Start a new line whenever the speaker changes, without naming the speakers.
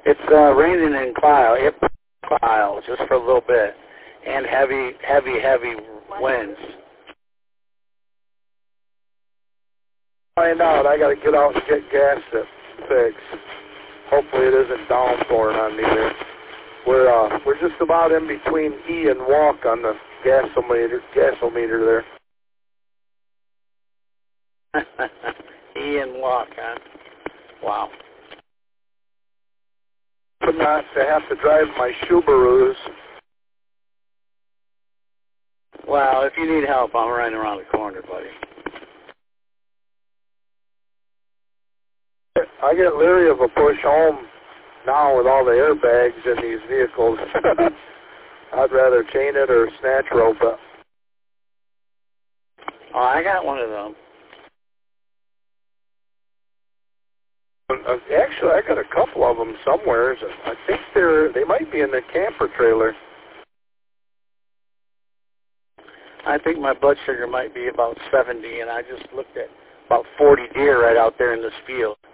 It's raining in clouds just for a little bit, and heavy winds.
Find out. I got to get out and get gas fixed. Hopefully it isn't downpouring on me there. We're just about in between E and walk on the gasometer
there. E and walk, huh? Wow.
But not to have to drive my Subarus.
Well, if you need help, I'm right around the corner, buddy.
I get leery of a push home now with all the airbags in these vehicles. I'd rather chain it or snatch rope it.
Oh, I got one of them.
Actually, I got a couple of them somewhere. I think they might be in the camper trailer.
I think my blood sugar might be about 70, and I just looked at about 40 deer right out there in this field.